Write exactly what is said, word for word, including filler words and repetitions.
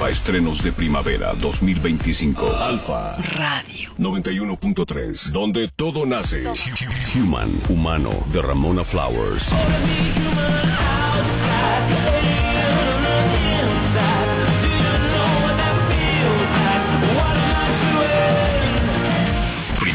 Alfa Estrenos de Primavera dos mil veinticinco. Alfa Radio noventa y uno punto tres, donde todo nace. Human, Humano, de Ramona Flowers.